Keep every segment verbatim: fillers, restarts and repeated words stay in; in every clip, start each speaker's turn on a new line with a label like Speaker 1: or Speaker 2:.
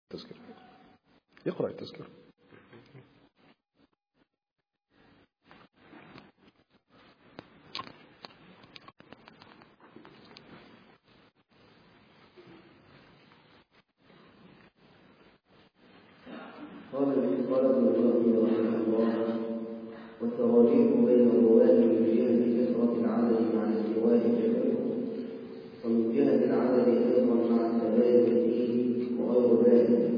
Speaker 1: تذكر يقرأ التذكر.
Speaker 2: قال قال ابن القيم رحمه الله: والتراجيح بين الرواة من جهة كثرة العدد مع الاستواء في الحكم، ومن جهة العدد أيضا مع التباين فيه وغير ذلك.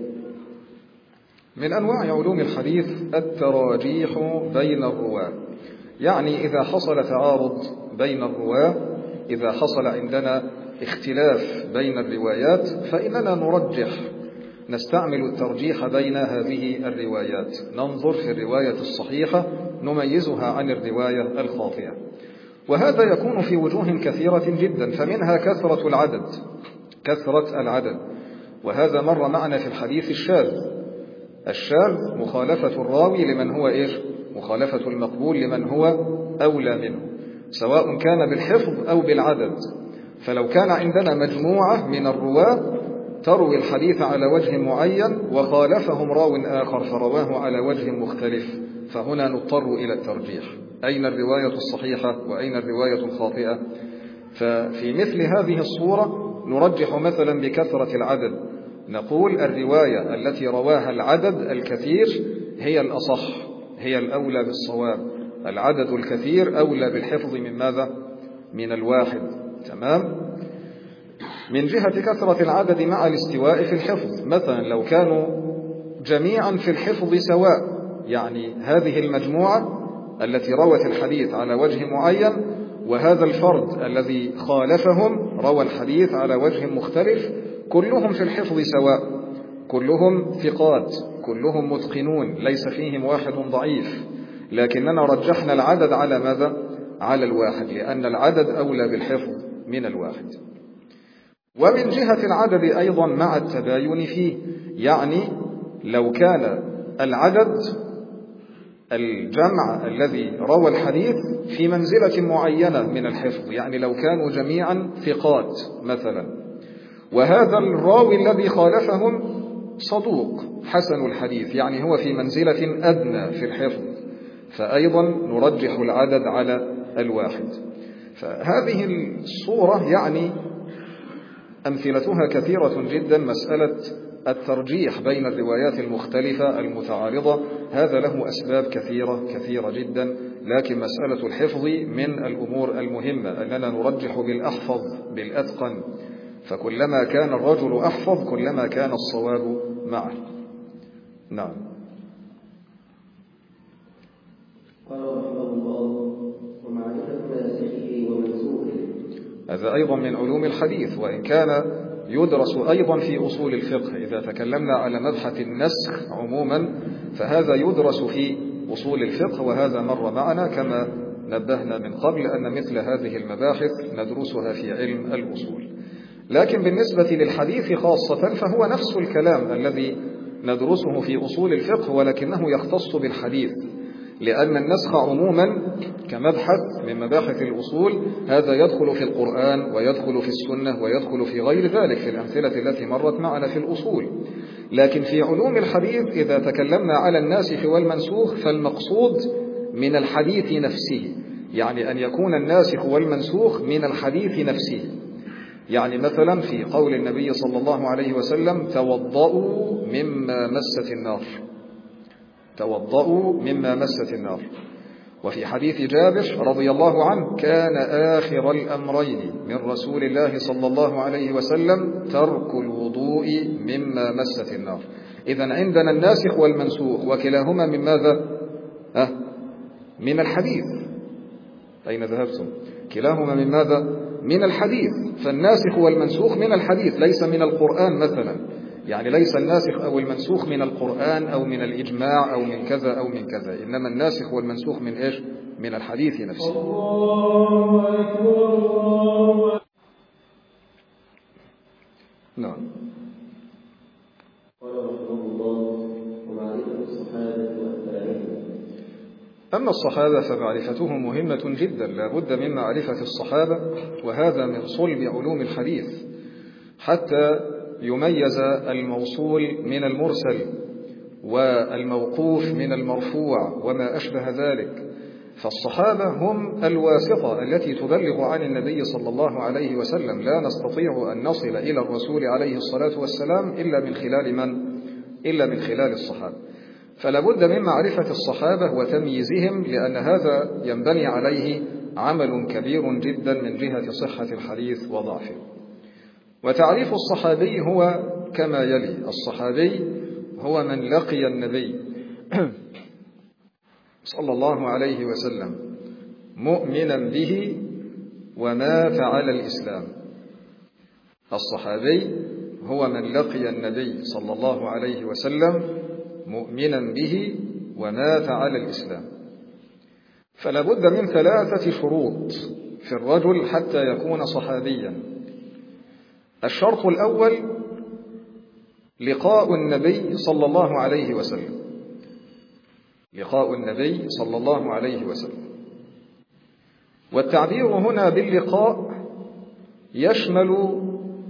Speaker 1: من أنواع علوم الحديث التراجيح بين الرواة، يعني إذا حصل تعارض بين الرواة، إذا حصل عندنا اختلاف بين الروايات، فإننا نرجح، نستعمل الترجيح بين هذه الروايات، ننظر في الرواية الصحيحة نميزها عن الرواية الخاطئة. وهذا يكون في وجوه كثيرة جدا، فمنها كثرة العدد كثرة العدد وهذا مر معنا في الحديث الشاذ. الشاذ مخالفة الراوي لمن هو إيش؟ مخالفة المقبول لمن هو أولى منه، سواء كان بالحفظ أو بالعدد. فلو كان عندنا مجموعة من الرواة تروي الحديث على وجه معين وخالفهم راو آخر فرواه على وجه مختلف، فهنا نضطر إلى الترجيح، أين الرواية الصحيحة وأين الرواية الخاطئة؟ ففي مثل هذه الصورة نرجح مثلا بكثرة العدد، نقول الرواية التي رواها العدد الكثير هي الأصح، هي الأولى بالصواب، العدد الكثير أولى بالحفظ من ماذا؟ من الواحد. تمام؟ من جهة كثرة العدد مع الاستواء في الحفظ، مثلا لو كانوا جميعا في الحفظ سواء، يعني هذه المجموعة التي روت الحديث على وجه معين وهذا الفرد الذي خالفهم روى الحديث على وجه مختلف، كلهم في الحفظ سواء، كلهم ثقات، كلهم متقنون، ليس فيهم واحد ضعيف، لكننا رجحنا العدد على ماذا؟ على الواحد، لأن العدد أولى بالحفظ من الواحد. ومن جهة العدد أيضا مع التباين فيه، يعني لو كان العدد الجمع الذي روى الحديث في منزلة معينة من الحفظ، يعني لو كانوا جميعا ثقات مثلا، وهذا الراوي الذي خالفهم صدوق حسن الحديث، يعني هو في منزلة أدنى في الحفظ، فأيضا نرجح العدد على الواحد. فهذه الصورة يعني أمثلتها كثيرة جدا، مسألة الترجيح بين الروايات المختلفة المتعارضة، هذا له أسباب كثيرة كثيرة جدا، لكن مسألة الحفظ من الأمور المهمة، أننا نرجح بالأحفظ بالأتقن، فكلما كان الرجل أحفظ كلما كان الصواب معه. نعم.
Speaker 2: قال رحمه الله: ومعرفة ناسخه ومنسوخه.
Speaker 1: هذا أيضا من علوم الحديث، وإن كان يدرس أيضا في أصول الفقه. إذا تكلمنا على مبحث النسخ عموما فهذا يدرس في أصول الفقه، وهذا مر معنا كما نبهنا من قبل أن مثل هذه المباحث ندرسها في علم الأصول. لكن بالنسبة للحديث خاصة فهو نفس الكلام الذي ندرسه في أصول الفقه، ولكنه يختص بالحديث، لأن النسخ عموما كمبحث من مباحث الأصول هذا يدخل في القرآن ويدخل في السنة ويدخل في غير ذلك في الأمثلة التي مرت معنا في الأصول. لكن في علوم الحديث إذا تكلمنا على الناسخ والمنسوخ فالمقصود من الحديث نفسه، يعني أن يكون الناسخ والمنسوخ من الحديث نفسه. يعني مثلا في قول النبي صلى الله عليه وسلم: توضؤوا مما مست النار، توضؤوا مما مست النار. وفي حديث جابر رضي الله عنه: كان آخر الأمرين من رسول الله صلى الله عليه وسلم ترك الوضوء مما مست النار. إذن عندنا الناسخ والمنسوخ وكلاهما من ماذا؟ أه؟ من الحديث. أين ذهبتم؟ كلاهما من ماذا؟ من الحديث. فالناسخ والمنسوخ من الحديث ليس من القرآن مثلا، يعني ليس الناسخ أو المنسوخ من القرآن أو من الإجماع أو من كذا أو من كذا، إنما الناسخ والمنسوخ من إيش؟ من الحديث نفسه. الله أكبر الله. نعم.
Speaker 2: قال رحمه الله: ومعرفة الصحابة والتابعين.
Speaker 1: أما الصحابة فمعرفتهم مهمة جدا، لا بد من معرفة الصحابة، وهذا من صلب علوم الحديث، حتى يميز الموصول من المرسل والموقوف من المرفوع وما أشبه ذلك. فالصحابة هم الواسطة التي تبلغ عن النبي صلى الله عليه وسلم، لا نستطيع أن نصل إلى الرسول عليه الصلاة والسلام إلا من خلال من؟ إلا من خلال الصحابة. فلا بد من معرفة الصحابة وتمييزهم، لأن هذا ينبني عليه عمل كبير جدا من جهة صحة الحديث وضعفه. وتعريف الصحابي هو كما يلي: الصحابي هو من لقي النبي صلى الله عليه وسلم مؤمنا به ومات على الإسلام. الصحابي هو من لقي النبي صلى الله عليه وسلم مؤمنا به ومات على الإسلام. فلا بد من ثلاثة شروط في الرجل حتى يكون صحابيا. الشرط الأول لقاء النبي صلى الله عليه وسلم، لقاء النبي صلى الله عليه وسلم. والتعبير هنا باللقاء يشمل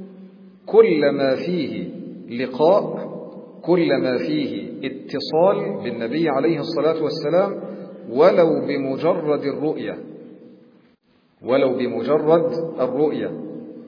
Speaker 1: كل ما فيه لقاء، كل ما فيه اتصال بالنبي عليه الصلاة والسلام، ولو بمجرد الرؤية، ولو بمجرد الرؤية.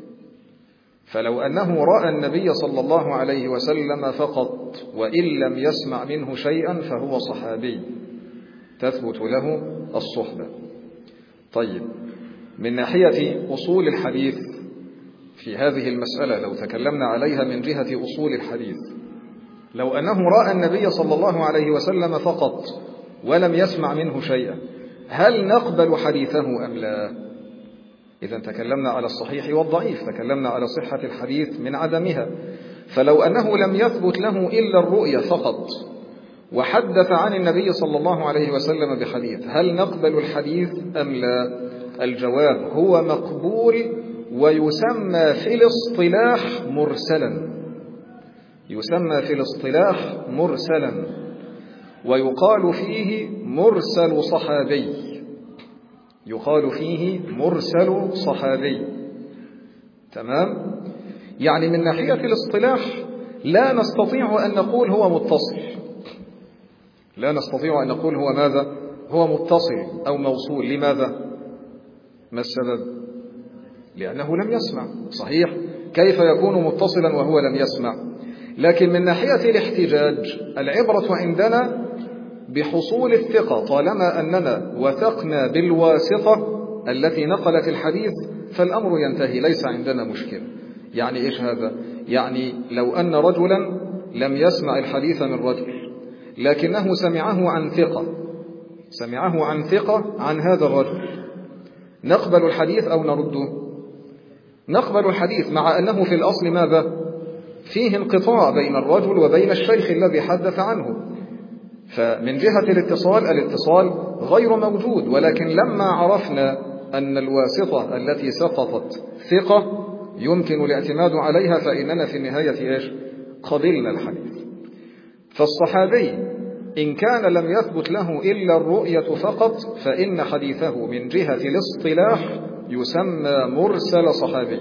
Speaker 1: فلو أنه رأى النبي صلى الله عليه وسلم فقط وإن لم يسمع منه شيئا فهو صحابي، تثبت له الصحبة. طيب، من ناحية أصول الحديث في هذه المسألة لو تكلمنا عليها من جهة أصول الحديث، لو أنه رأى النبي صلى الله عليه وسلم فقط ولم يسمع منه شيئا، هل نقبل حديثه أم لا؟ إذا تكلمنا على الصحيح والضعيف، تكلمنا على صحة الحديث من عدمها. فلو أنه لم يثبت له إلا الرؤية فقط وحدث عن النبي صلى الله عليه وسلم بحديث، هل نقبل الحديث أم لا؟ الجواب هو مقبول، ويسمى في الاصطلاح مرسلا، يسمى في الاصطلاح مرسلا، ويقال فيه مرسل صحابي، يقال فيه مرسل صحابي. تمام؟ يعني من ناحية الاصطلاح لا نستطيع أن نقول هو متصل، لا نستطيع أن نقول هو ماذا؟ هو متصل أو موصول. لماذا؟ ما السبب؟ لأنه لم يسمع. صحيح، كيف يكون متصلا وهو لم يسمع؟ لكن من ناحية الاحتجاج العبرة عندنا بحصول الثقة. طالما أننا وثقنا بالواسطة التي نقلت الحديث فالأمر ينتهي، ليس عندنا مشكلة. يعني إيش هذا؟ يعني لو أن رجلا لم يسمع الحديث من رجل لكنه سمعه عن ثقة، سمعه عن ثقة عن هذا الرجل، نقبل الحديث أو نرده؟ نقبل الحديث، مع أنه في الأصل ماذا؟ فيه انقطاع بين الرجل وبين الشيخ الذي حدث عنه. فمن جهة الاتصال، الاتصال غير موجود، ولكن لما عرفنا أن الواسطة التي سقطت ثقة يمكن الاعتماد عليها فإننا في النهاية إيش؟ قبلنا الحديث. فالصحابي إن كان لم يثبت له إلا الرؤية فقط فإن حديثه من جهة الاصطلاح يسمى مرسل صحابي،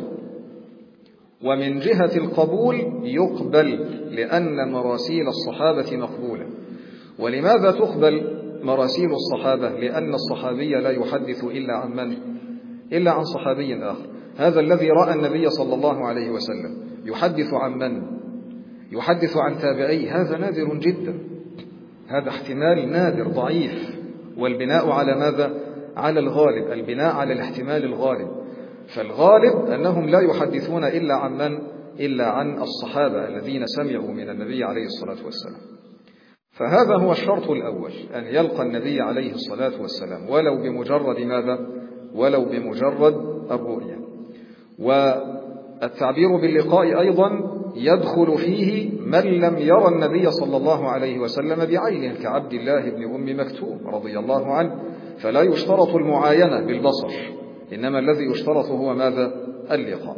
Speaker 1: ومن جهة القبول يقبل، لأن مراسيل الصحابة مقبولة. ولماذا تقبل مراسيل الصحابة؟ لأن الصحابي لا يحدث إلا عن من؟ إلا عن صحابي آخر. هذا الذي رأى النبي صلى الله عليه وسلم يحدث عن من؟ يحدث عن تابعي. هذا نادر جدا، هذا احتمال نادر ضعيف، والبناء على ماذا؟ على الغالب، البناء على الاحتمال الغالب. فالغالب أنهم لا يحدثون إلا عن من؟ إلا عن الصحابة الذين سمعوا من النبي عليه الصلاة والسلام. فهذا هو الشرط الأول، أن يلقى النبي عليه الصلاة والسلام ولو بمجرد ماذا؟ ولو بمجرد الرؤية. والتعبير باللقاء أيضا يدخل فيه من لم يرى النبي صلى الله عليه وسلم بعينه، كعبد الله بن أم مكتوم رضي الله عنه، فلا يشترط المعاينة بالبصر، إنما الذي يشترط هو ماذا؟ اللقاء.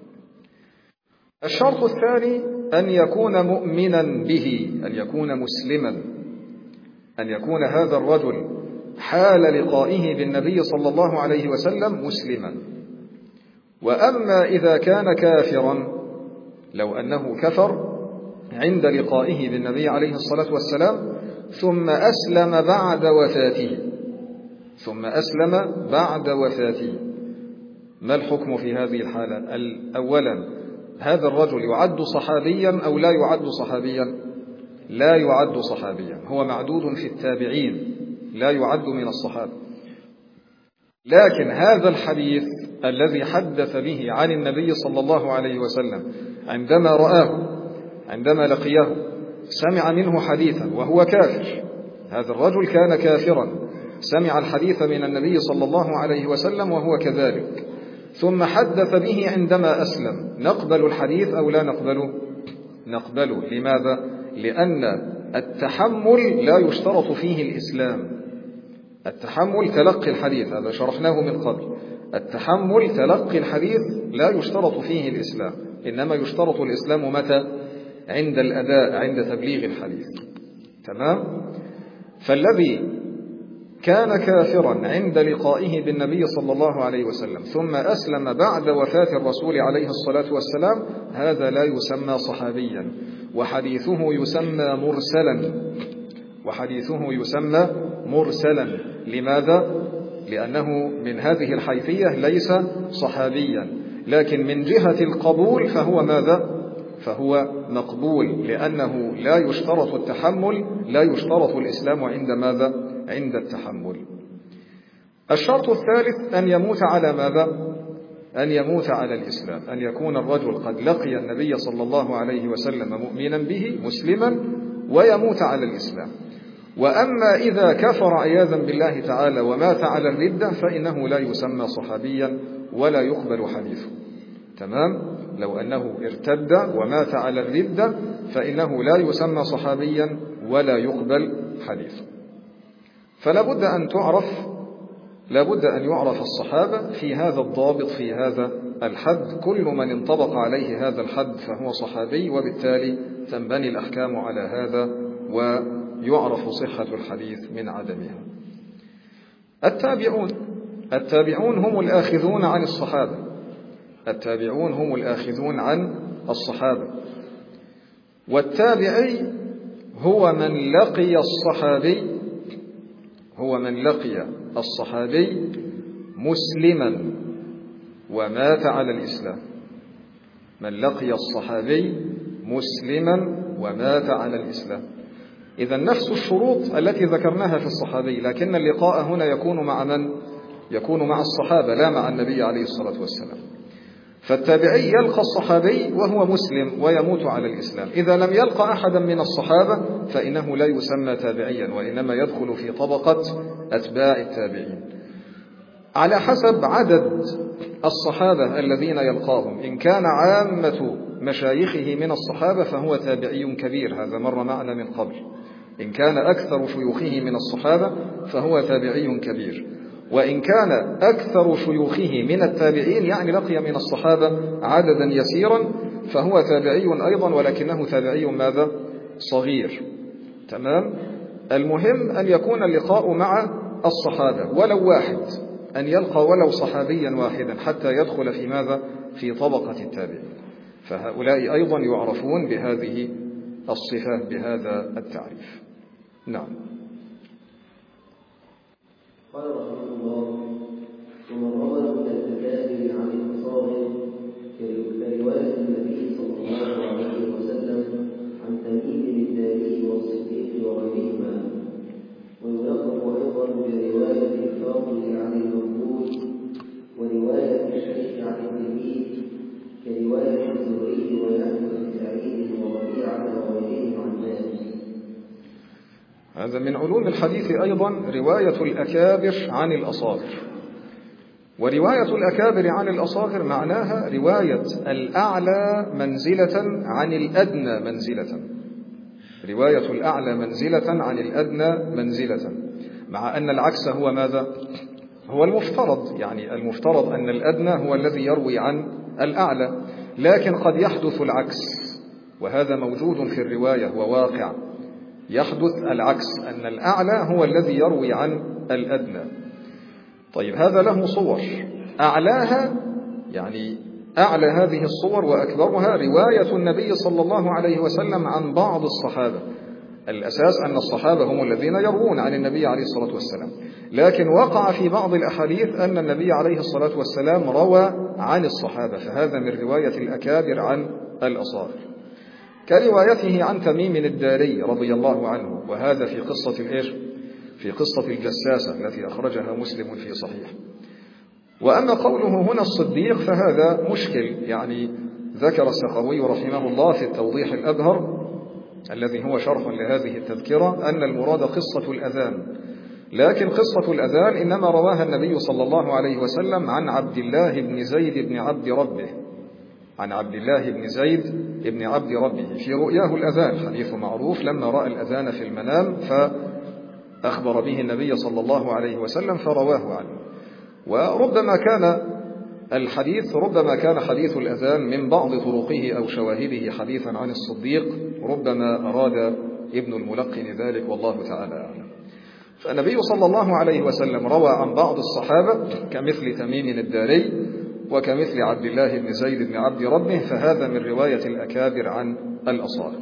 Speaker 1: الشرط الثاني أن يكون مؤمنا به، أن يكون مسلما، أن يكون هذا الرجل حال لقائه بالنبي صلى الله عليه وسلم مسلما. وأما إذا كان كافرا لو أنه كفر عند لقائه بالنبي عليه الصلاة والسلام ثم أسلم بعد وفاته ثم أسلم بعد وفاته ما الحكم في هذه الحالة؟ أولا، هذا الرجل يعد صحابيا أو لا يعد صحابيا؟ لا يعد صحابيا، هو معدود في التابعين، لا يعد من الصحابة. لكن هذا الحديث الذي حدث به عن النبي صلى الله عليه وسلم عندما رآه، عندما لقيه، سمع منه حديثا وهو كافر، هذا الرجل كان كافرا، سمع الحديث من النبي صلى الله عليه وسلم وهو كذلك، ثم حدث به عندما أسلم، نقبل الحديث أو لا نقبله؟ نقبله. لماذا؟ لأن التحمل لا يشترط فيه الإسلام. التحمل تلقي الحديث، هذا شرحناه من قبل، التحمل تلقي الحديث لا يشترط فيه الإسلام، إنما يشترط الإسلام متى؟ عند الأداء، عند تبليغ الحديث. تمام؟ فالذي كان كافرا عند لقائه بالنبي صلى الله عليه وسلم ثم أسلم بعد وفاة الرسول عليه الصلاة والسلام، هذا لا يسمى صحابيا، وحديثه يسمى مرسلا، وحديثه يسمى مرسلا. لماذا؟ لأنه من هذه الحيثية ليس صحابيا، لكن من جهة القبول فهو ماذا؟ فهو مقبول، لأنه لا يشترط التحمل، لا يشترط الإسلام عند ماذا؟ عند التحمل. الشرط الثالث أن يموت على ماذا؟ أن يموت على الإسلام، أن يكون الرجل قد لقي النبي صلى الله عليه وسلم مؤمنا به مسلما ويموت على الإسلام. وأما إذا كفر عياذا بالله تعالى ومات على الردة فإنه لا يسمى صحابيا ولا يقبل حديثه. تمام؟ لو أنه ارتد ومات على الردة فإنه لا يسمى صحابيا ولا يقبل حديثه. فلا بد أن تعرف لا بد أن يعرف الصحابة في هذا الضابط، في هذا الحد، كل من انطبق عليه هذا الحد فهو صحابي، وبالتالي تنبني الأحكام على هذا ويعرف صحة الحديث من عدمها. التابعون التابعون هم الآخذون عن الصحابة التابعون هم الآخذون عن الصحابة والتابعي هو من لقي الصحابي هو من لقي الصحابي مسلما ومات على الإسلام من لقي الصحابي مسلما ومات على الإسلام. إذا نفس الشروط التي ذكرناها في الصحابي، لكن اللقاء هنا يكون مع من؟ يكون مع الصحابة لا مع النبي عليه الصلاة والسلام. فالتابعي يلقى الصحابي وهو مسلم ويموت على الإسلام. إذا لم يلقى أحدا من الصحابة فإنه لا يسمى تابعيا، وإنما يدخل في طبقة أتباع التابعين على حسب عدد الصحابة الذين يلقاهم. إن كان عامة مشايخه من الصحابة فهو تابعي كبير، هذا مر معنا من قبل. إن كان أكثر شيوخه من الصحابة فهو تابعي كبير، وإن كان أكثر شيوخه من التابعين يعني لقي من الصحابة عددا يسيرا فهو تابعي أيضا، ولكنه تابعي ماذا؟ صغير. تمام؟ المهم أن يكون اللقاء مع الصحابة ولو واحد، أن يلقى ولو صحابيا واحدا حتى يدخل في ماذا؟ في طبقة التابعين. فهؤلاء أيضا يعرفون بهذه الصفة، بهذا التعريف. نعم.
Speaker 2: قال رحمه الله: ومن روى من الأكابر عن الأصاغر كرواية النبي صلى الله عليه وسلم عن تميم الداري والصديق وغيرهما. ويلقب أيضا برواية الفاضل عن المقبول ورواية الشيخ عن التلميذ كرواية الزهري ويحيى بن سعيد وربيعة وغيرهم عن مالك.
Speaker 1: هذا من علوم الحديث أيضا رواية الأكابر عن الأصاغر. ورواية الأكابر عن الأصاغر معناها رواية الأعلى منزلة عن الأدنى منزلة رواية الأعلى منزلة عن الأدنى منزلة، مع أن العكس هو ماذا؟ هو المفترض، يعني المفترض أن الأدنى هو الذي يروي عن الأعلى، لكن قد يحدث العكس، وهذا موجود في الرواية وواقع. يحدث العكس، أن الأعلى هو الذي يروي عن الأدنى. طيب هذا له صور. أعلاها يعني أعلى هذه الصور وأكبرها رواية النبي صلى الله عليه وسلم عن بعض الصحابة. الأساس أن الصحابة هم الذين يروون عن النبي عليه الصلاة والسلام، لكن وقع في بعض الأحاديث أن النبي عليه الصلاة والسلام روى عن الصحابة، فهذا من رواية الأكابر عن الأصاغر، كروايته عن تميم الداري رضي الله عنه، وهذا في قصة الإيش؟ في قصة الجساسة التي أخرجها مسلم في صحيح. وأما قوله هنا الصديق فهذا مشكل، يعني ذكر السخاوي رحمه الله في التوضيح الأبهر الذي هو شرح لهذه التذكرة أن المراد قصة الأذان، لكن قصة الأذان إنما رواها النبي صلى الله عليه وسلم عن عبد الله بن زيد بن عبد ربه، عن عبد الله بن زيد بن عبد ربه في رؤياه الأذان، حديث معروف لما رأى الأذان في المنام فأخبر به النبي صلى الله عليه وسلم فرواه عنه. وربما كان الحديث ربما كان حديث الأذان من بعض طرقه أو شواهده حديثا عن الصديق، ربما أراد ابن الملقن ذلك والله تعالى أعلم. فالنبي صلى الله عليه وسلم روى عن بعض الصحابة كمثل تميم الداري وكمثل عبد الله بن زيد بن عبد ربه، فهذا من رواية الأكابر عن الأصاغر.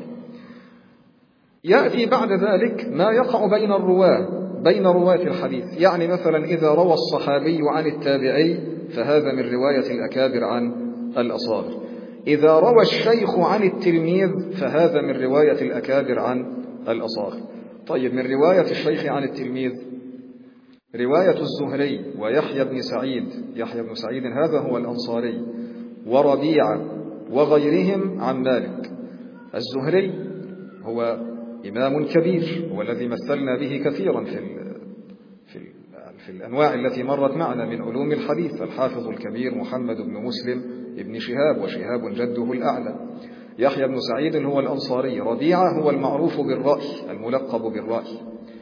Speaker 1: يأتي بعد ذلك ما يقع بين الرواة بين رواة الحديث، يعني مثلا إذا روى الصحابي عن التابعي فهذا من رواية الأكابر عن الأصاغر، إذا روى الشيخ عن التلميذ فهذا من رواية الأكابر عن الأصاغر. طيب، من رواية الشيخ عن التلميذ رواية الزهري ويحيى بن سعيد، يحيى بن سعيد هذا هو الأنصاري، وربيعة وغيرهم عن مالك. الزهري هو إمام كبير والذي مثلنا به كثيرا في في في الأنواع التي مرت معنا من علوم الحديث، الحافظ الكبير محمد بن مسلم ابن شهاب، وشهاب جده الأعلى. يحيى بن سعيد هو الأنصاري، ربيعة هو المعروف بالرأي الملقب بالرأي.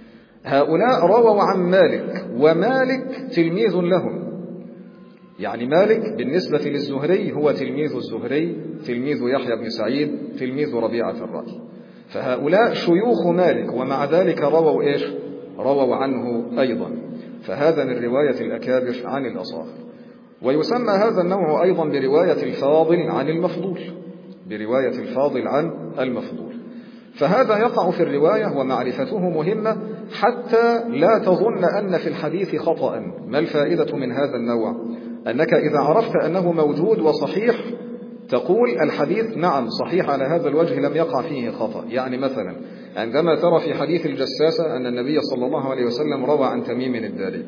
Speaker 1: هؤلاء رووا عن مالك، ومالك تلميذ لهم، يعني مالك بالنسبة للزهري هو تلميذ الزهري، تلميذ يحيى بن سعيد، تلميذ ربيعة الرأي. فهؤلاء شيوخ مالك، ومع ذلك رووا إيش؟ رووا عنه أيضا، فهذا من رواية الأكابر عن الأصاغر. ويسمى هذا النوع أيضا برواية الفاضل عن المفضول، برواية الفاضل عن المفضول. فهذا يقع في الرواية، ومعرفته مهمة حتى لا تظن أن في الحديث خطأ. ما الفائدة من هذا النوع؟ أنك إذا عرفت أنه موجود وصحيح تقول الحديث نعم صحيح على هذا الوجه لم يقع فيه خطأ. يعني مثلا عندما ترى في حديث الجساسة أن النبي صلى الله عليه وسلم روى عن تميم الداري،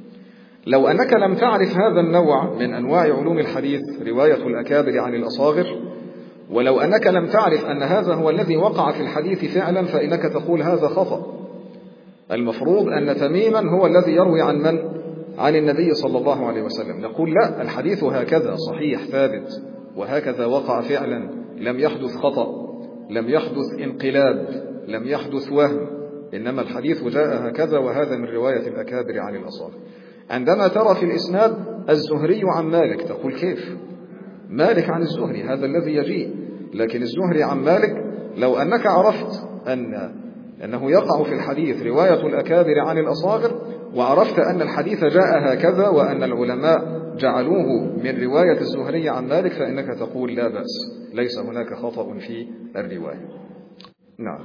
Speaker 1: لو أنك لم تعرف هذا النوع من أنواع علوم الحديث رواية الأكابر عن الأصاغر، ولو أنك لم تعرف أن هذا هو الذي وقع في الحديث فعلا، فإنك تقول هذا خطأ. المفروض أن تميما هو الذي يروي عن من؟ عن النبي صلى الله عليه وسلم. نقول لا، الحديث هكذا صحيح ثابت، وهكذا وقع فعلا، لم يحدث خطأ، لم يحدث انقلاب، لم يحدث وهم، إنما الحديث جاء هكذا، وهذا من رواية الأكابر عن الأصاغر. عندما ترى في الإسناد الزهري عن مالك تقول كيف؟ مالك عن الزهري هذا الذي يجيء، لكن الزهري عن مالك، لو أنك عرفت أن أنه يقع في الحديث رواية الأكابر عن الأصاغر، وعرفت أن الحديث جاء هكذا وأن العلماء جعلوه من رواية الزهري عن مالك، فإنك تقول لا بأس، ليس هناك خطأ في الرواية. نعم.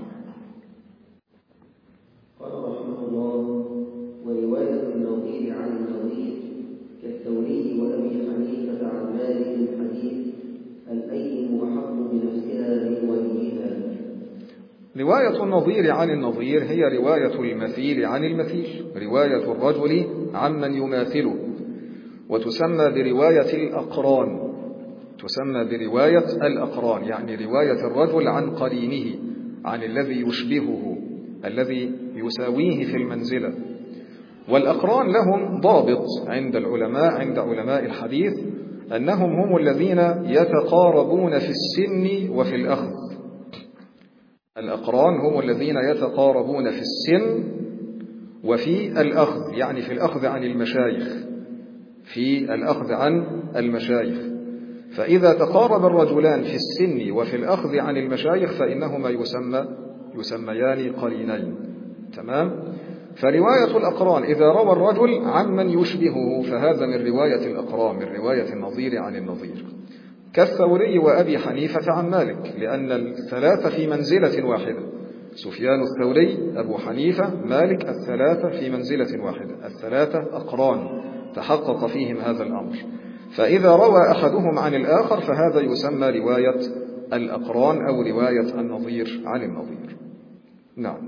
Speaker 2: قال رحمه الله: ورواية النظير عن النظير كالثوري وأبي حنيفة عن مالك الحديث الأيم أحق بنفسها من وليها.
Speaker 1: رواية النظير عن النظير هي رواية المثيل عن المثيل، رواية الرجل عمن يماثله، وتسمى برواية الأقران، تسمى برواية الأقران، يعني رواية الرجل عن قرينه، عن الذي يشبهه، الذي يساويه في المنزلة. والأقران لهم ضابط عند العلماء، عند علماء الحديث، أنهم هم الذين يتقاربون في السن وفي الأخذ. الأقران هم الذين يتقاربون في السن وفي الأخذ، يعني في الأخذ عن المشايخ، في الأخذ عن المشايخ. فإذا تقارب الرجلان في السن وفي الأخذ عن المشايخ فإنهما يسمى يسميان قرينين. تمام؟ فرواية الأقران إذا روى الرجل عمن يشبهه فهذا من رواية الأقران، من رواية النظير عن النظير. كالثوري وأبي حنيفة عن مالك، لأن الثلاثة في منزلة واحدة، سفيان الثوري، أبو حنيفة، مالك، الثلاثة في منزلة واحدة، الثلاثة أقران تحقق فيهم هذا الأمر. فإذا روى أحدهم عن الآخر فهذا يسمى رواية الأقران أو رواية النظير عن النظير. نعم.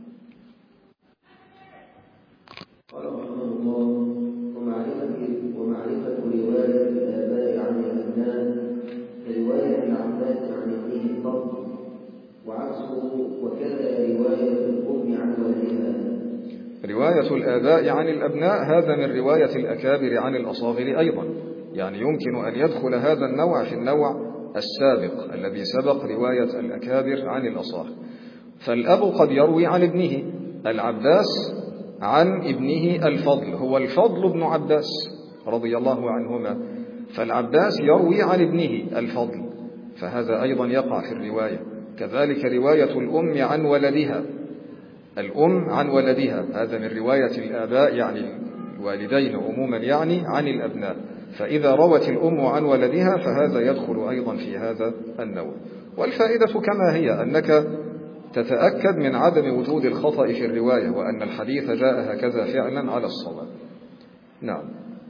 Speaker 2: قال رحمه الله: ومعرفة ومعرفة رواية الآباء عن الأبناء كرواية العباس عن ابنه الفضل، وعكسه، وكذا رواية الأم عن ولدها.
Speaker 1: رواية الآباء عن الأبناء هذا من رواية الأكابر عن الأصاغر أيضا، يعني يمكن أن يدخل هذا النوع في النوع السابق الذي سبق رواية الأكابر عن الأصاغر. فالأب قد يروي عن ابنه العباس عن ابنه الفضل، هو الفضل بن عباس رضي الله عنهما، فالعباس يروي عن ابنه الفضل، فهذا أيضا يقع في الرواية. كذلك رواية الأم عن ولدها، الأم عن ولدها هذا من رواية الآباء يعني الوالدين عموما يعني عن الأبناء، فإذا روت الأم عن ولدها فهذا يدخل أيضا في هذا النوع. والفائدة كما هي أنك تتأكد من عدم وجود الخطأ في الرواية، وأن الحديث جاء هكذا فعلا على الصواب. نعم.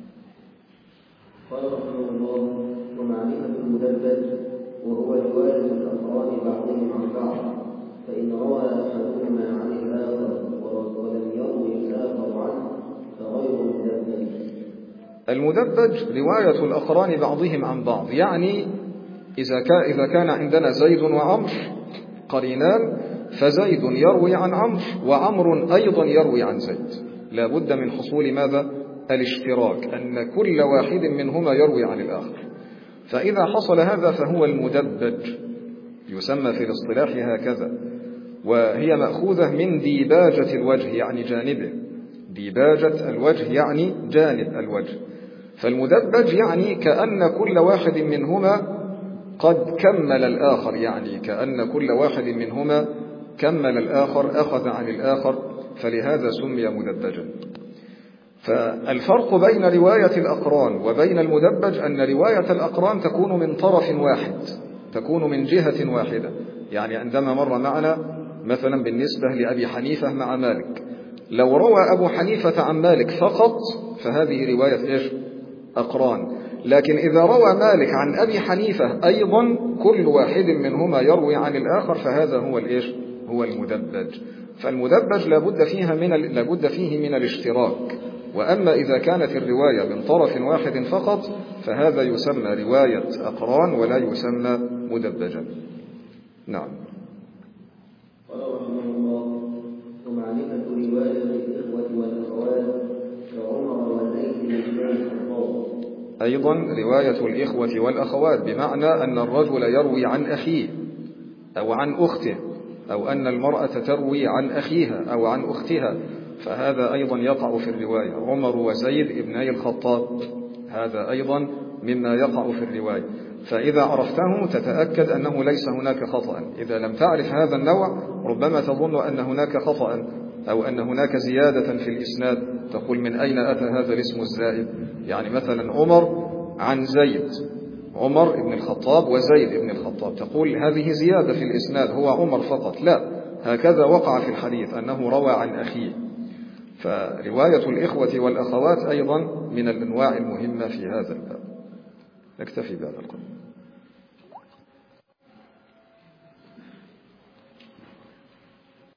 Speaker 2: قال رحمه الله: ومعرفة المدبج وهو رواية الأقران بعضهم عن بعض، فإن روى أحدهما عن الآخر ولم يروي الآخر عنه فغير مدبج.
Speaker 1: المدبج رواية الأقران بعضهم عن بعض، يعني إذا كان عندنا زيد وعمر قرينان، فزيد يروي عن عمرو وعمر أيضا يروي عن زيد، لا بد من حصول ماذا؟ الاشتراك، أن كل واحد منهما يروي عن الآخر. فإذا حصل هذا فهو المدبج، يسمى في الاصطلاح هكذا، وهي مأخوذة من ديباجة الوجه يعني جانبه، ديباجة الوجه يعني جانب الوجه. فالمدبج يعني كأن كل واحد منهما قد كمل الآخر، يعني كأن كل واحد منهما كمل الآخر، أخذ عن الآخر، فلهذا سمي مدبجا. فالفرق بين رواية الأقران وبين المدبج أن رواية الأقران تكون من طرف واحد، تكون من جهة واحدة. يعني عندما مر معنا مثلا بالنسبة لأبي حنيفة مع مالك، لو روى أبو حنيفة عن مالك فقط فهذه رواية إيش؟ أقران. لكن إذا روى مالك عن أبي حنيفة أيضا كل واحد منهما يروي عن الآخر فهذا هو الإيش؟ هو المدبج. فالمدبج لابد فيها من ال... لابد فيه من الاشتراك. وأما إذا كانت الرواية من طرف واحد فقط فهذا يسمى رواية أقران ولا يسمى مدبجا. نعم.
Speaker 2: قال رحمه الله: ومعرفة رواية الإخوة والأخوات كعمر وزيد بن الخطاب.
Speaker 1: أيضا رواية الإخوة والأخوات بمعنى أن الرجل يروي عن أخيه أو عن أخته، أو أن المرأة تروي عن أخيها أو عن أختها، فهذا أيضا يقع في الرواية. عمر وزيد ابني الخطاب هذا أيضا مما يقع في الرواية. فإذا عرفته تتأكد أنه ليس هناك خطأ. إذا لم تعرف هذا النوع ربما تظن أن هناك خطأ أو أن هناك زيادة في الإسناد، تقول من أين أتى هذا الاسم الزائد؟ يعني مثلا عمر عن زيد، عمر ابن الخطاب وزيد ابن الخطاب، تقول هذه زيادة في الإسناد، هو عمر فقط. لا، هكذا وقع في الحديث أنه روى عن أخيه. فرواية الإخوة والأخوات أيضا من الأنواع المهمة في هذا الباب. نكتفي بهذا القدر.